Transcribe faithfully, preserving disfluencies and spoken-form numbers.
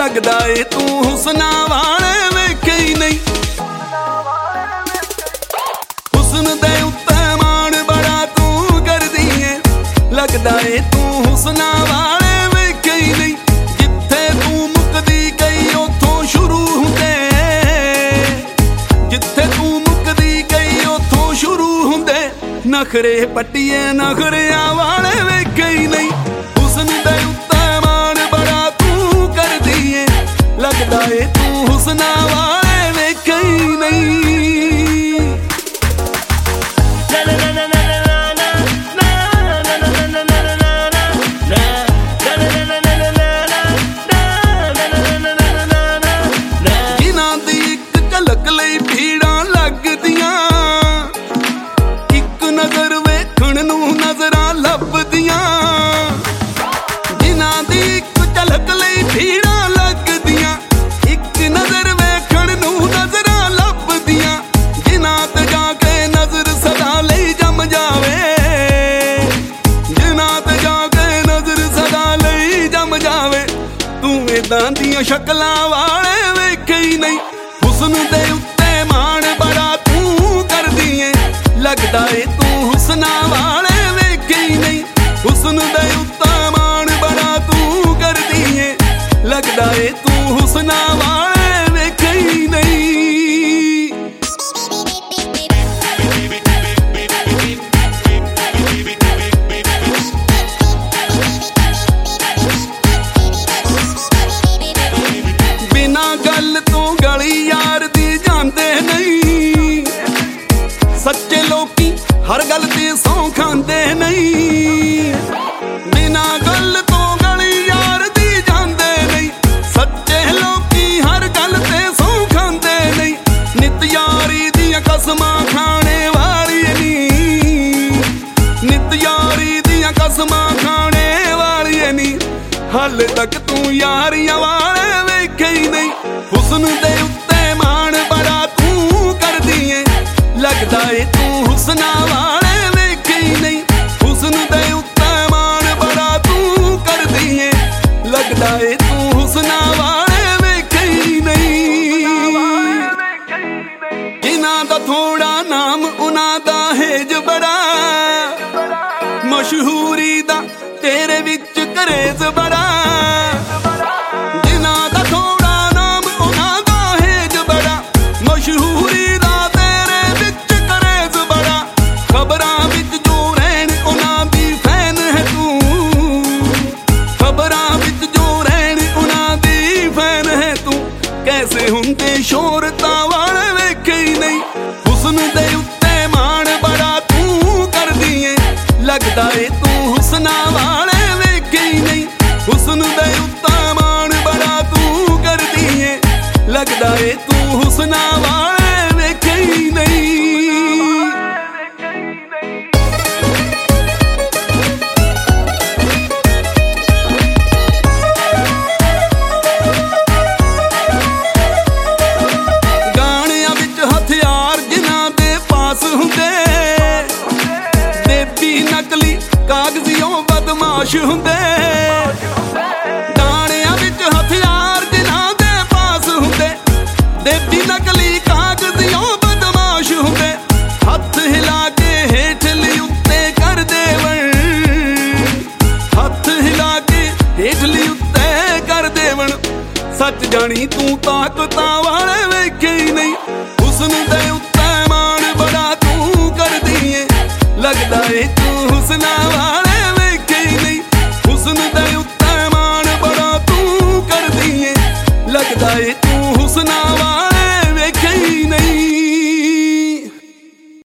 लगदा ए तू हुस्ना वाले वेखे ही नहीं। हुस्न दे उत्ते मान बड़ा तू करदी है, लगदा ए तू हुस्ना वाले वेखे ही नहीं। जिथे तू मुकदी गई उथों शुरू हुंदे, जिथे तू मुकदी गई उथों शुरू हुंदे। नखरे पट्टिए नखरियां वाले वेखे ही नहीं। हुस्न दे उत्ते मान बड़ा तू करदी है, लगदा ए तू हुस्ना वाले वेखे ही नहीं। जिन्हां दी इक झलक लई भीड़ां लगदियां, इक नजर वेखण नूं नजरां लभदियां। जिन्हां दी इक झलक लई भीड़ां लगदियां, इक नजर वेखण नूं नजरां लभदियां। जिन्हां ते जाके नजर सदा लई जम जावे, जिन्हां ते जाके नजर सदा लई जम जावे। तू इदां दियां शक्लां वाले वेखे ही नहीं। हुस्न दे उत्ते मान बड़ा तू करदी है, लगदा ए तू हुस्ना वाले वेखे ही नहीं। हुस्न दे उत्ते मान बड़ा तू करदी है, लगदा ए तू हुस्ना वाले वेखे ही नहीं। बिना गल तो गली यार दी जांदे नहीं, सच्चे लोकी हर गल ते सौं खांदे नहीं। बिना गल तो गली यार दी जांदे नहीं, सच्चे लोकी हर गल ते सौं खांदे नहीं। नित यारी दियां कसमां खाने वाली नी, नित यारी दियां कसमां खाने वाली नी। हाले तक तू यारियां वाले वेखे ही नहीं। हुस्न दे उत्ते मान बड़ा तू करदी है, लगदा ए तू हुस्ना वाले वेखे ही नहीं। हुस्न दे उत्ते मान बड़ा तू करदी है, लगदा ए तू हुस्ना वाले वेखे ही नहीं। जिन्हां दा थोड़ा नाम उन्हां दा हेज बड़ा, मशहूरी दा तेरे विच करेज बड़ा। जिन्हां दा थोड़ा नाम उन्हां दा हेज बड़ा, मशहूरी दा तेरे विच करेज बड़ा। खबरां विच जो रहन उन्हां दी फैन है तू, खबरां विच जो रहन उन्हां दी फैन है तू। कैसे हुंदे शोहरतां वाले वेखे ही नहीं। हुस्न दे उत्ते मान बड़ा तू करदी है, लगदा ए तू हुस्ना वाले वेखे ही नहीं। हुस्न दे उत्ते मान बड़ा तू करदी है, लगदा ए तू हुस्ना वाले वेखे ही नहीं। गाणियां विच हथियार जिन्हां दे पास हुंदे, देवी नकली कागजियों बदमाश हुंदे। गाणियां विच हथियार जिन्हां दे पास हुंदे, देवी नकली कागजियों बदमाश हुंदे। हथ हिला के हेठली उत्ते कर देवण, हथ हिला के हेठली उत्ते कर देवण। सच जानी तू ताकतां वाले वेखे ही नहीं। हुस्न दे उत्ते मान बड़ा तू करदी है, लगदा ए तू हुस्ना वाले वेखे ही नहीं। हुस्न दे उत्ते मान बड़ा तू करदी है, लगदा ए तू हुस्ना